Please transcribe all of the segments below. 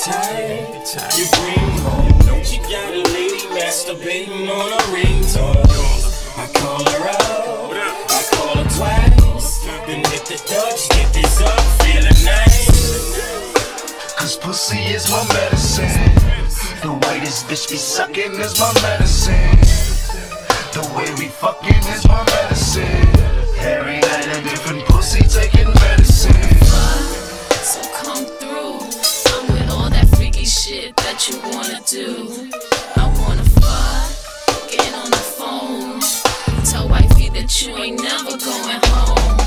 type you bring home. She got a lady masturbating on a ringtone. I call her out, I call her twice. Then hit the Dutch, get this up, feeling nice. Cause pussy is my medicine. The way this bitch be sucking is my medicine. The way we fucking is my medicine. Every night a different pussy taking medicine. So come through. I'm with all that freaky shit that you wanna do. I wanna fuck, get on the phone, tell wifey that you ain't never going home.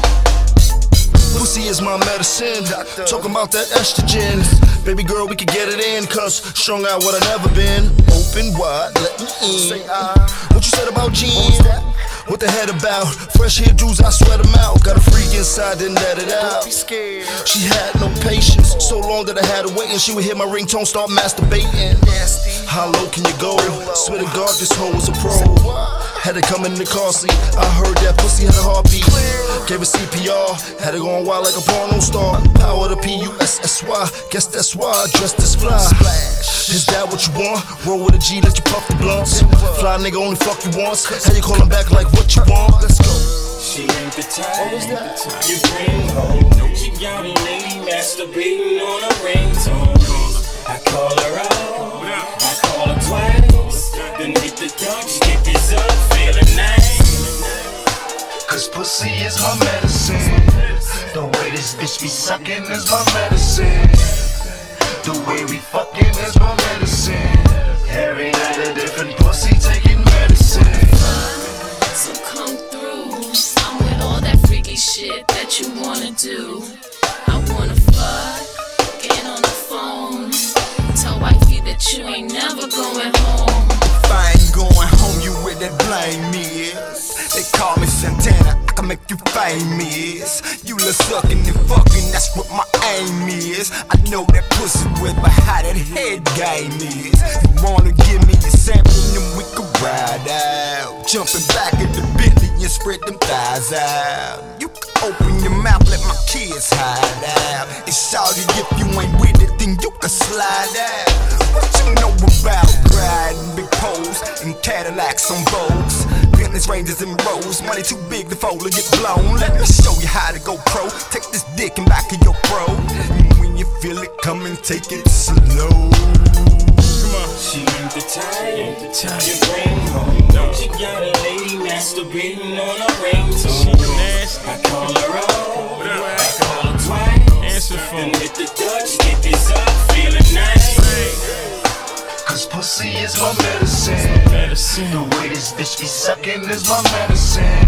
Pussy is my medicine. Talking about that estrogen. Baby girl, we can get it in. Cause strung out what I never been. Open wide, let me in. What you said about jeans? What the head about? Fresh hairdos, I sweat them out. Got a freak inside, didn't let it out. She had no patience. So long that I had to wait, and she would hear my ringtone start masturbating. How low can you go? Swear to God, this hoe was a pro. Had to come in the car seat. I heard that pussy had a heartbeat. Gave her CPR. Had her going wild like a porno star. Power to P-U-S-S-Y. Guess that's why I dressed this fly. Is that what you want? Roll with a G, let you puff the blunts. Fly nigga only fuck you once. How you callin' back like what you want? Let's go. She ain't the type you bring home. She got a lady masturbating on a ringtone. I call her out, I call her twice. Then hit the Dutch, get this up, feeling nice. Cause pussy is my medicine. The way this bitch be sucking is my medicine. The way we fucking is my medicine. Every night a different pussy taking medicine. So come through. I'm with all that freaky shit that you wanna do. I wanna fuck, get on the phone, tell wifey that you ain't never going home. If I ain't going home, you with that blame is. They call me Santana, I can make you famous. You love sucking and fucking, that's what my aim is. I know that pussy with but how that head game is. You wanna give me a sample, then we can ride out. Jumping back in the Bentley and spread them thighs out. You can open your mouth, let my kids hide out. And shout it, if you ain't with it, then you can slide out. What you know about riding big poles and Cadillacs on Vogues? Bentleys, Rangers, and Rolls. Money too big to fold or get blown. Let me show you how to go pro. Take this dick and back of your bro. And when you feel it coming, take it slow. Come on. She ain't the type you bring home. She got a lady masturbating on a ringtone. I call her out, I call her twice. Answer phone. Then hit the Dutch, get this up, feeling nice. Cause pussy is my medicine. The way this bitch be sucking is my medicine.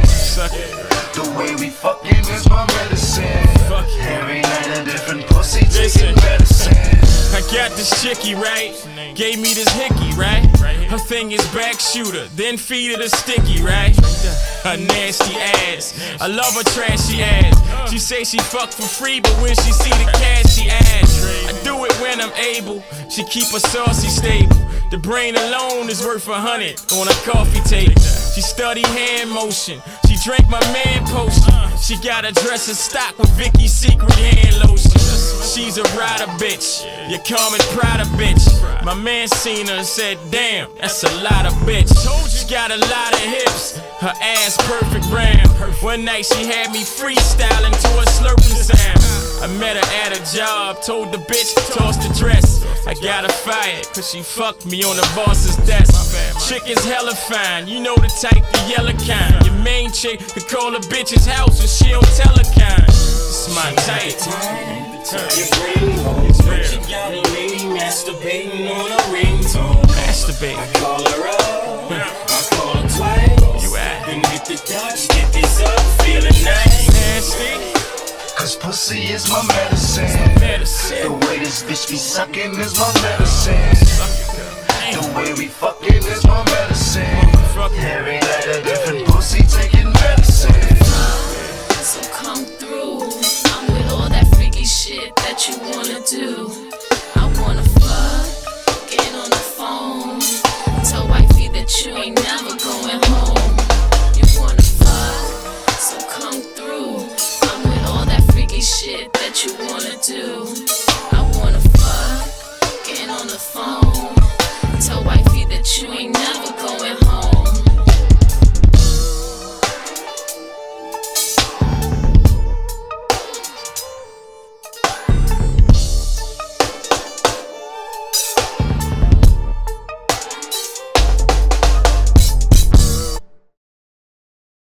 The way we fucking is my medicine. Every night a different pussy taking medicine. I got this chickie, right? Gave me this hickey, right? Her thing is back shooter, then feed it a sticky, right? Her nasty ass, I love her trashy ass. She say she fuck for free, but when she see the cash, she ask. I do it when I'm able, she keep her saucy stable. The brain alone is worth 100 on a coffee table. She study hand motion, she drank my man potion. She got a dress in stock with Vicky's Secret hand lotion. She's a rider bitch, you call me Prada bitch. My man seen her and said, damn, that's a lot of bitch. She got a lot of hips, her ass perfect round. One night she had me freestyling to a slurping sound. I met her at a job, told the bitch to toss the dress. I got her fired, cause she fucked me on the boss's desk. Chick is hella fine, you know the type, the yellow kind. Your main chick could call a bitch's house and she don't tell her kind. It's my type. You bring home. She got a lady masturbating on a ringtone. Masturbate. I call her out, I call her twice. You at? Then hit the Dutch, get this up, feeling nice. Nasty. Cause pussy is my medicine. The way this bitch be sucking is my medicine. The way we fucking is my medicine. Every night a different pussy taking medicine. So come through. I'm with all that freaky shit that you wanna do.